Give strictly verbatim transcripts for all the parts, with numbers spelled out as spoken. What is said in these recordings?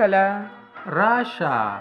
کله راشه.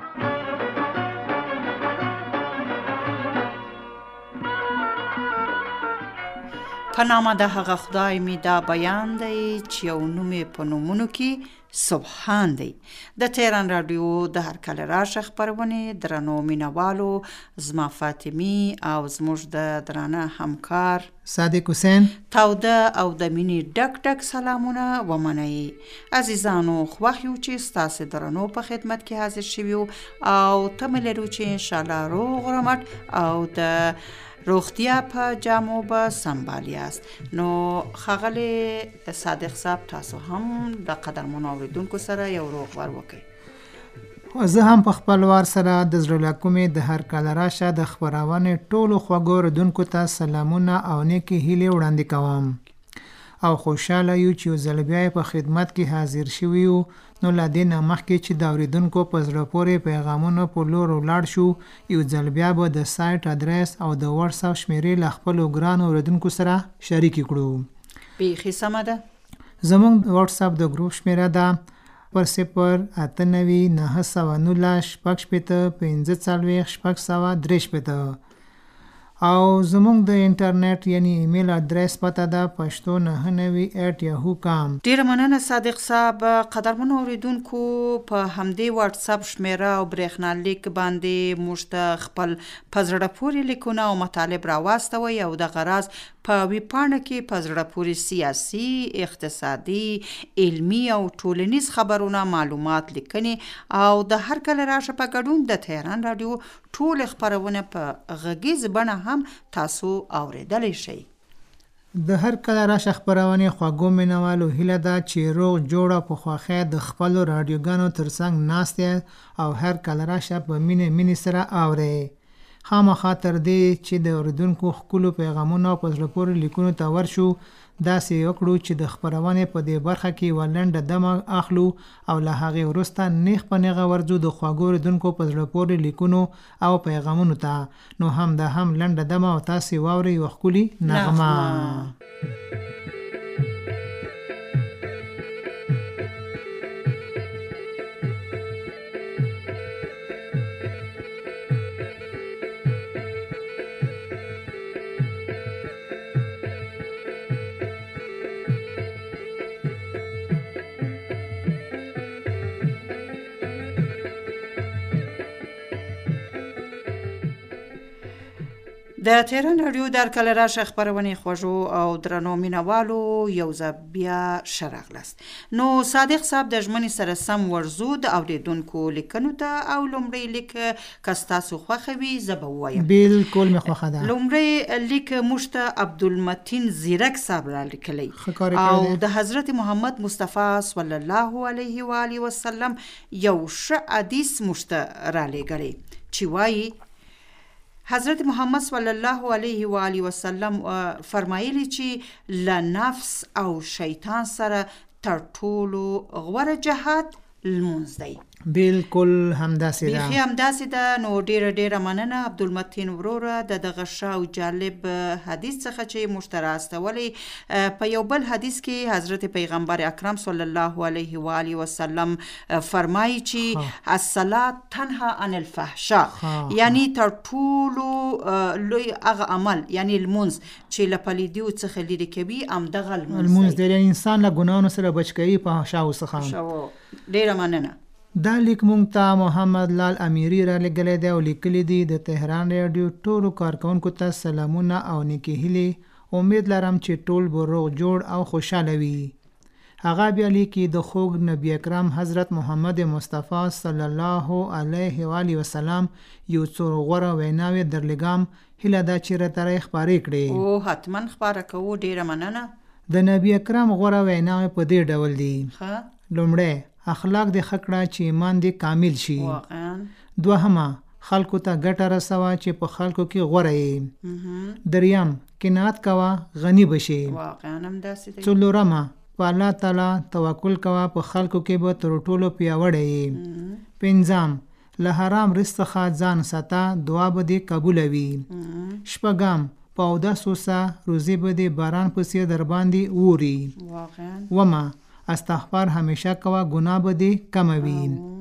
په نامه د هغه خدای می دا بیان دی چې یو نوم یې په نومونو کې سبحان دی. د تهران رادیو د هر کله راشه خپرونې درنو مینوالو، زما فاطمی او زموږ د درانه همکار صادق حسین تاوده او د مینې ډک ډک سلامونه ومنئ. عزیزانو، خوښ یو چې ستاسو درنو په خدمت کې حاضر شویو او تمه لرو چې انشاءالله روغ رمټ او د روغتیا په جامو به سنبال یاست. نو ښاغلی صادق صاحب، تاسو هم د قدرمنو اوریدونکو سره یو روغبړ وکړئ. زه هم په خپل وار سره د زړه له کومې د هر کله راشه د خپرونې ټولو خوږو اورېدونکو ته سلامونه او نیکې هیلې وړاندې کوم او خوشحاله یو چې یو ځل بیا په خدمت کې حاضر شوي یو. نو له دې نه مخکې چې د اورېدونکو په زړه پورې پیغامونو په لور ولاړ شو، یو ځل بیا به د سایټ ادرس او د واتساپ شمیرې له خپلو ګرانو اورېدونکو سره شریکې کړو. بیخي سمه ده. زموږ د واتساپ د ګروپ شمیره ده پر صفر اته نوي نهه سوه نولس شپږ شپېته پنځه څلوېښت شپږ سوه درې شپېته او زموږ د انټرنیټ یعنی ایمیل ادرس پته ده پښتو نهه نوي ایټ یاهو کام. ډیره مننه صادق صاحب. قدرمنو اوریدونکو، په همدې واتساپ شمیره او برېښنالیک باندې موږ ته خپل په زړه پورې لیکونه او مطالب راواستوئ او دغه راز په ویبپاڼه کې په زړه پورې سیاسي، اقتصادي، علمي او ټولنیز خبرونه، معلومات، لیکنې او د هر کله راشه په ګډون د تهران رادیو ټول خبرونه په غږیز بڼه هم تاسو اوریدلی شئ. د هر کله راشه خپرونې خوږو مینوالو هیله ده چې روغ جوړه په خوښۍ د خپلو راډیوګانو ترڅنګ ناست یاست او هر کله راشه په مینې مینې سره اورئ. خامخا تر دې چې د اورېدونکو ښکلو پیغامونو په زړه پورې لیکونو ته ورشو، داسې وکړو چې د خپرونې په دې برخه کې یوه لنډه دمه اخلو او له هغې وروسته نیغ په نیغه ورځو د خوږو اورېدونکو په زړه پورې لیکونو او پیغامونو ته. نو هم دا هم لنډه دمه او تاسې واورئ یوه ښکلې نغمه. د تهران رادیو در کله راشه خپرونې خوږو او درنو مینوالو یو ځل بیا ښه راغلاست. نو صادق صاحب، د ژمنې سره سم ورځو د اوریدونکو لیکنو ته او لومړی لیک که ستاسو خوښه وي زه به ووایم. بالکل مې خوښه ده. لومړی لیک موږ ته عبدالمتین زیرک صاحب را لیکلی او د حضرت محمد مصطفی صلی الله علیه و آله وسلم یو ښه حدیث موږ ته را لیږلی چې وایي حضرت محمد صلی الله علیه و آله وسلم فرمایلی چې له نفس او شیطان سره تر ټولو غوره جهاد لمونځ دی. بالکل همداسې ده. بیخي همداسې ده. نو ډیره ډیره مننه عبدالمتین وروره د دغه ښه او جالب حدیث څخه چې موږ ته راستولی. په یو بل حدیث کې حضرت پیغمبر اکرم صلی الله علیه و آله وسلم فرمایي چې الصلاة تنهی عن الفحشاء، یعنی تر ټولو لوی هغه عمل یعنی لمونځ چې له پلیدیو څخه لرې کوي همدغه لمونځ دی. یعنی انسان له ګناهونو سره بچ کوي په فحشاو څخه. ډیره مننه. دا لیک مونږ ته محمد لال امیری را لګلی دی او لیکلی دی د تهران رادیو ټولو کارکونکو ته سلامونه او نیکې هیلې. امید لرم چې ټول به روغ جوړ او خوشحاله وي. هغه بیا لیکي د خوږ نبی اکرم حضرت محمد مصطفی صلی الله علیه و آله وسلم یو څو غوره ویناوې درلګام، هیله ده چې راته را خپارې کړي. او حتما خپاره کوو. ډیره مننه. د نبی اکرم غوره ویناوې په دې ډول دي. لومړی، اخلاق دې ښه کړه چې ایمان دې کامل شي. واقعا. دوهمه، خلکو ته ګټه رسوه چې په خلکو کې غوره یې. دریم، قناعت کوه غني بشي. واقعا همداسې دی. څلورمه، په الله تعالی توکل کوه په خلکو کې به تر ټولو پیاوړی یې. پنځم، له حرام رزق څخه ځان ساته، دعا به دې قبوله وي. شپږم، په اودس اوسه، روزي به دې باران په څېر در باندې اوري. واقعا. ومه، استغفار همیشه کوه، ګناه به دې کمه وي.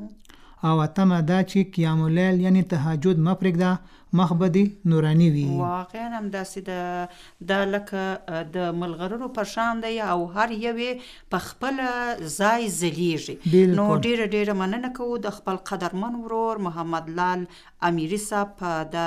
او اتمه دا چې قیام اللیل یعنی تهجد مه پرېږده، مخ به دې نوراني وي. واقعا همداسې د دا لکه د ملغررو په شان دی او هر یو یې په خپله ځای ځلیږي. نو ډېره ډېره مننه کوو د خپل قدرمن ورور محمد لال امیري صاحب په دا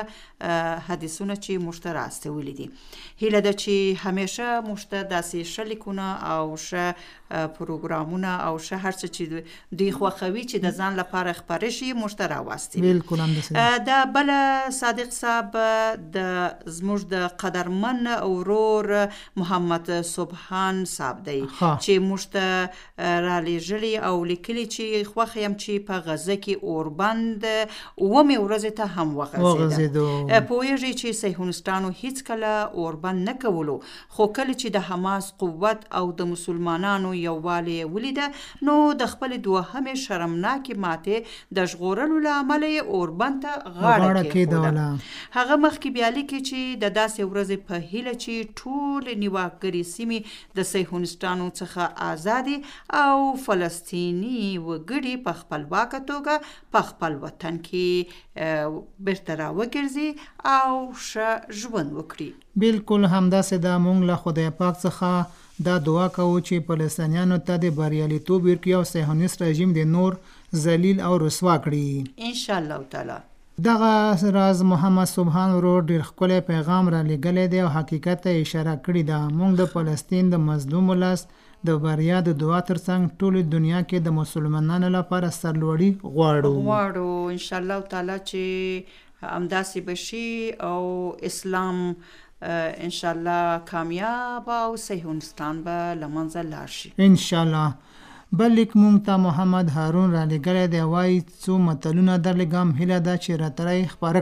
ښه حدیثونه چې موږ ته راستولي دي. هیله ده چې همیشه موږ ته داسې ښه لیکونه او ښه پروګرامونه او ښه هر څه چې دوی خوښوي چې د ځان لپاره خپاره شي موږ ته راواستي. بالکل همداسې دا بله صادق صاحب د زموږ د قدرمن ورور محمد سبحان صاحب دی چې موږ ته رالیږلي او لیکلي چې خوښه یم چې په غزه کې اوربند اومې ورځې ته هم وغځېده. پوهېږئ چې صهیونیستانو هیڅکله اوربند نه کولو، خو کله چې د حماس قوت او د مسلمانانو یووالی ولیده نو د خپلې دوهمې شرمناکې ماتې د ژغورلو له امله یې اوربند ته غاړه کېښوده. هغه مخکې بیا لیکي چې د داسې ورځې په هیله چې ټولې نیواکګرې سیمې د صهیونیستانو څخه ازادي او فلسطیني وګړي په خپلواکه توګه په خپل وطن کې بیرته راوګرځي او ښه ژوند وکړي. بالکل همداسې دا موږ له خدای پاک څخه دا دعا کوو چې فلسطینیانو ته د بریالیتوب ورکړي او صهیونیست رژیم د نور ذلیل او رسوا کړي ان شاء الله تعالی. دغه راز محمد سبحان ورور ډیر ښکلی پیغام را لېږلی دی او حقیقت ته اشاره کړې ده. موږ د فلسطین د مظلوم ولس د بریا د دعا ترڅنګ ټولې دنیا کې د مسلمانانو لپاره سرلوړي غواړو غواړو ان شاء الله تعالی چې همداسې بشي او اسلام ان شاء الله کامیاب او صهیونیستان به له منځه لاړ شي ان شاء الله. بل لیک مونږ ته محمد هارون را لېږلی دی، وایي څو متلونه درلېږم، هیله ده چې راته یې خپاره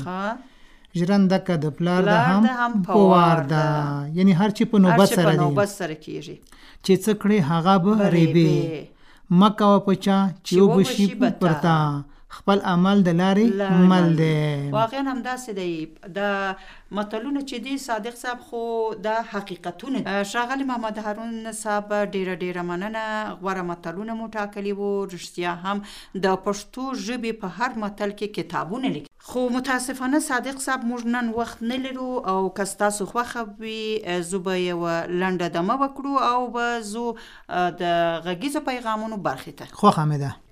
کړی. ژرنده د پلار ده هم په وار ده، یعنی هر چې په نوبت سره دی کېږي چې څه کړې هغه به ریبې. مه کوه په چا چې وبشي پر تا، خپل عمل د لارې مل دی. واقعا همداسې دی. د متلونه چې دی صادق صاحب خو دا حقیقتونه. ښاغلي محمد هارون صاحب ډیره ډیره مننه، غوره متلونه مو ټاکلي وو. رښتیا هم د پښتو ژبې په هر متل کې کتابونه لیکي، خو متاسفانه صادق صاحب موږ نن وخت نه لرو او که ستاسو خوښه وي زه به یوه لنډه دمه وکړو او به زو د غږیزو پیغامونو برخې ته. خوښه مې ده.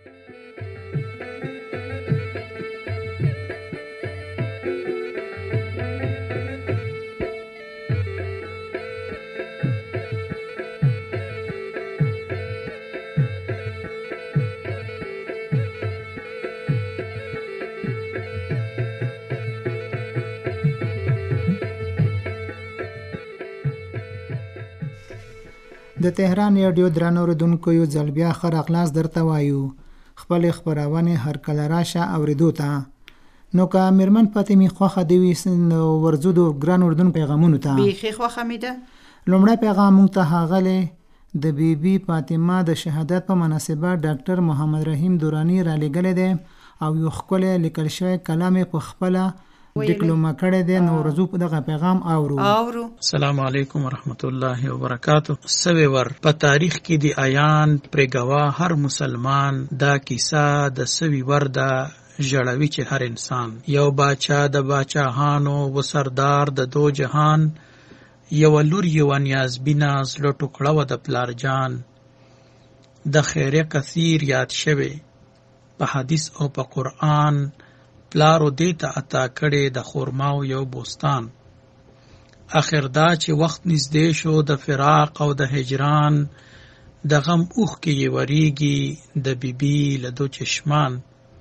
د تهران رادیو درنو اوریدونکو یو ځل بیا ښه راغلاست درته وایو. خپلې خپرونې هر کله راشه اورېدو ته. نو که مېرمن فاطمې خوښه دې وي نو ورځو د ګران اردوونکو پیغامونو ته. بیخي خوښه مې ده. لومړی پیغام موږ ته ښاغلی د بی بی فاطمه د شهادت په مناسبت ډاکټر محمد رحیم دورانی را لېږلی دی او یو ښکلی لیکل شوی کلام یې په خپله ډیپلوما کړی دی. نو ورځو په دغه پیغام اورو. اورو. السلام علیکم ورحمت الله وبرکاتو. سوی ور په تاریخ کې دی آیان پرې گواه هر مسلمان دا کیسه د سوی ور دا ژړوي چې هر انسان یو باچا د باچاهانو و سردار د دو جهان، یو لور یو نیازبینه زړه ټوکړه و د پلار جان. د خیر کثیر یاد شوی په حدیث او په قرآن، پلارو دیتا عطا کړي د خورماو یو بوستان. اخر دا چې وخت نږدې شو د فراق او د هجران، د غم اوښ کې یې وریږي د بیبي له دو چشمان.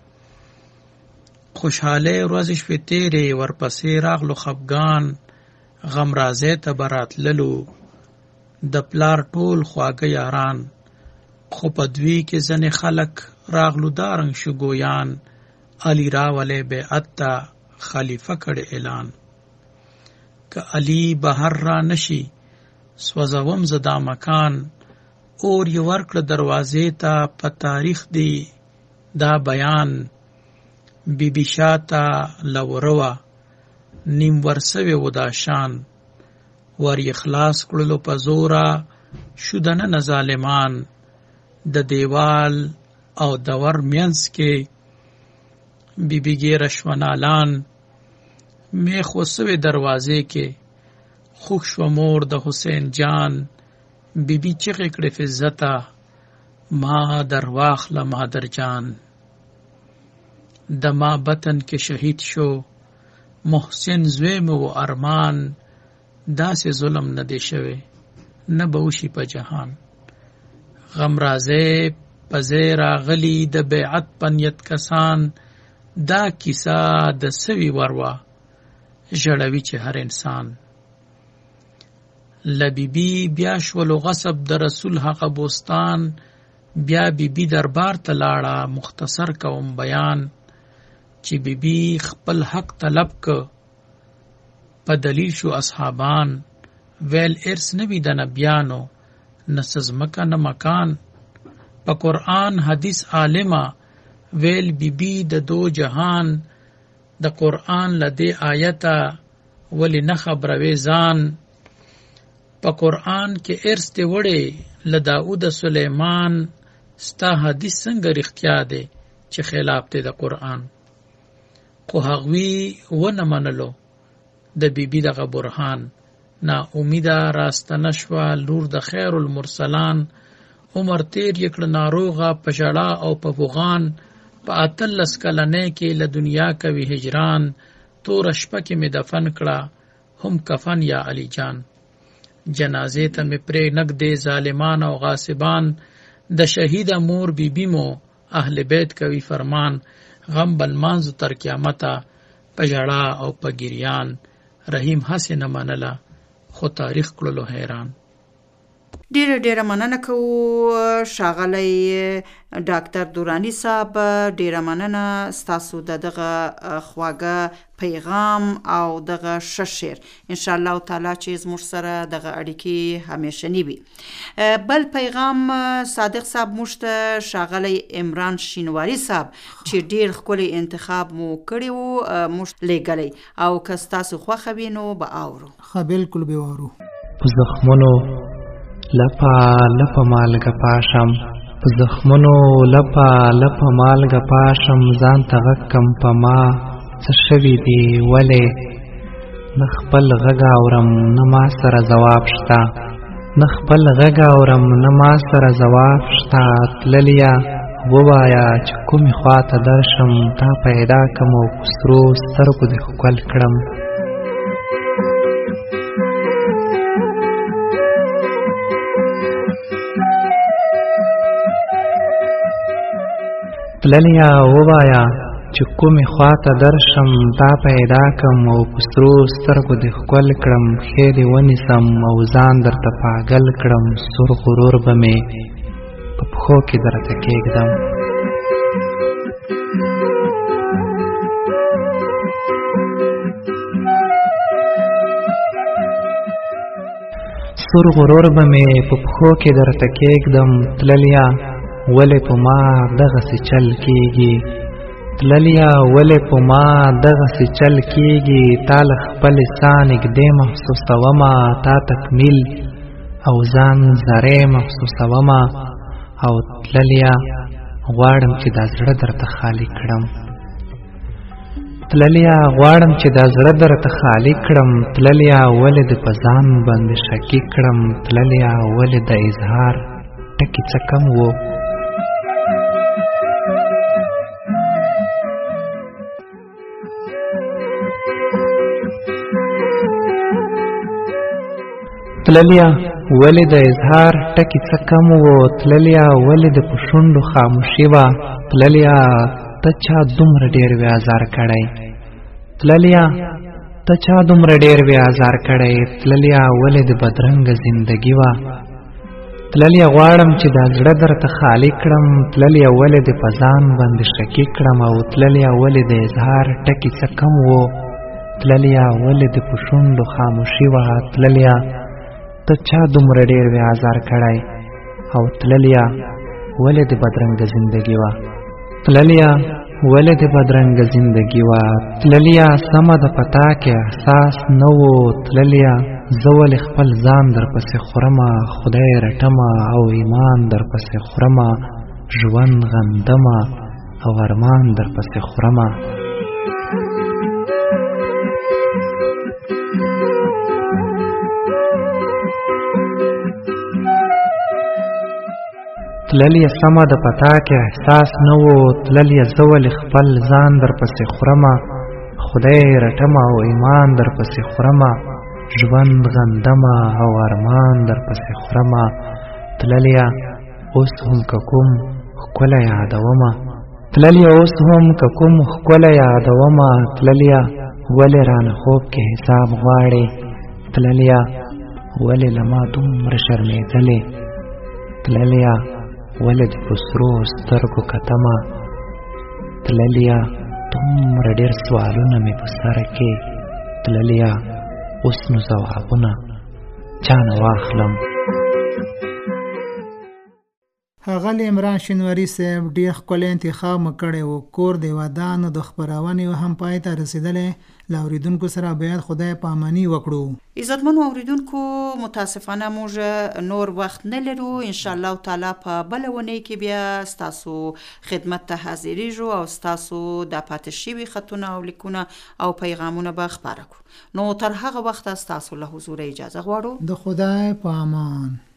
خوشحاله ورځې شپې تېرې ورپسې راغلو خفګان، غم رازی ته براتللو د پلار ټول خواږه یاران. خو په دوی کې ځنې خلک راغلو دارنګ شو ګویان، علی راولی بیعت تا خلیفه کړي اعلان. که علی بهر را نشي سوځوم زه دا مکان، اور یې ورکړه دروازې ته په تاریخ دی دا بیان. بی بی شاته لوروا نیم ورسوي و دا شان، ور یې خلاص کړلو په زوره شو دننه ظالمان. د دیوال او دور مینس کې بیبی ګیره شوه نالان میخ وسوې دروازې کې خوږ شوه مور د حسین جان بیبی چغې کړې فزته ما در واخله مادر جان د ما بطن کې شهید شو محسن زوی مو و ارمان داسې ظلم نه دی شوی نه به وشي په جهان غم رازې پزې راغلي د بیعت په نیت کسان دا کیسه د سوي وروا ژړوي چې هر انسان له بیبي بیا شولو غصب د رسول هغه بوستان بیا بیبي دربار ته لاړه مختصر کوم بیان چې بیبي خپل حق طلب که په دلیل شو اصحابان ویل ارث نوي د نبیانو نه ځمکه نه مکان په قرآن حدیث عالمه ویل بیبي د دو جهان د قرآن له دې آیته ولې نه خبروي ځان په قرآن کې ارث دې وړې له داود سلیمان ستا حدیث څنګه رښتیا دی چې خلاف دی د قرآن خو هغوی ونه منلو د بیبي دغه برهان نا امیده راستنه شوه لور د خیر المرسلان عمر تیر یې کړه ناروغه په ژړا او په فغان په اتلس کلنۍ کې له دنیا کوي هجران توره شپه کې مې دفن کړه هم کفن یا علی جان جنازې ته مې پرې نږدې ظالمان او غاصبان د شهیده مور بیبي مو اهل بیت کوي فرمان غم بلمانځو تر قیامته په ژړا او په ګریان رحیم هسې نه منله خو تاریخ کړلو حیران ډیره ډیره مننه کوو ښاغلی ډاکټر دراني صاحب ډیره مننه ستاسو د دغه خواږه پیغام او دغه ښه شعر ان شاء الله تعالی چې زموږ سره دغه اړیکې همیشنی وي بل پیغام صادق صاحب موږ ته ښاغلی عمران شینواري صاحب چې ډیر ښکلی انتخاب مو کړی و موږ لیږلی او که ستاسو خوښه وي نو به اورو ښه بالکل به واورو په زخمونو لپا لپا مالګه پاشم په زخمونو لپا لپا مالګه پاشم ځان ته غږ کم په ما څه شوي دي ولې نه خپل غږ اورم نه ما سره ځواب شته نه خپل غږ اورم نه ما سره ځواب شته تلليه ووایه چې کومې خوا ته درشم تا پیدا کړم او په سرو سترګو دې ښکل کړم تللیا ووایا چې کومې خوا ته درشم تا پیدا کړم او په سرو سترګو دې ښکل کړم ښې دې ونیسم او ځان درته پاګل کړم سور غرور به مې په پښو کې درته کېږدم سور غرور به مې په پښو کې درته کېږدم تللیا ولې په ما دغسې چل کېږي تللیا ولې په ما دغسې چل کېږي تا له خپلې ساه نږدې محسوسومه تا تکمیل او ځان زری محسوسومه او تللیا غواړم چې دا زړه درته خالي کړم تللیا غواړم چې دا زړه درته خالي کړم تللیا ولې د په ځان باندې شکي کړم تللیا ولې د اظهار ټکي څه کم و تللیا ولې د اظهار ټکي څه کم و تللیا ولې د په شونډو خاموشي وه تللیا ته چا دومره ډېر وې ازار کړی تللیا ته چا دومره ډېر وې ازار کړی تللیا ولې د بدرنګه زندګي وه تللیا غواړم چې دا زړه درته خالي کړم تللیا ولې د په ځان باندې شکي کړم او تللیا ولې د اظهار ټکي څه کم و تللیا ولې د په شونډو خاموشي وه تللیا ته چا دومره ډېر وې ازار کړی او تللیا ولې د بدرنګه زندګي وه تللیا ولې د بدرنګه زندګي وه تللیا سمه د پتا کې احساس نه و تللیا زه ولې خپل ځان در پسې خورمه خدای رټمه او ایمان در پسې خورمه ژوند غندمه او ارمان در پسې خورمه. تللی سمه د پتا کې احساس نه و، تللی زه ولې خپل ځان در پسې خورمه. خدای رټمه او ایمان در پسې خورمه، ژوند غندمه او ارمان در پسې خورمه. تللیا اوس هم که کوم ښکلی یادومه، تللیا اوس هم که کوم ښکلی یادومه. تللیا ولې رانه خوب کې حساب غواړې، تللیا ولې له ما دومره شرمېدلې. تللیا ولې د په سرو سترګو کتمه، تللیا دومره ډېر سوالونه مې په سر کې. تللیا اوس نو ځوابونه چا نه واخلم. ښاغلی عمران شینواري صاحب ډېر ښکلی انتخاب مو کړی و. کور د ودانو د خپرونې هم پای ته رسېدلی. له اورېدونکو سره باید خدای پاماني وکړو. عزتمنو اوریدونکو، متاسفانه موږ نور وخت نه لرو. ان شاء الله تعالی په بله اونۍ کې بیا ستاسو خدمت ته حاضریږو او ستاسو د پاتې شوي خطونه او لیکونه او پیغامونه به خپاره کړو. نو تر هغه وخته ستاسو له حضوره اجازه غواړو. د خدای په امان.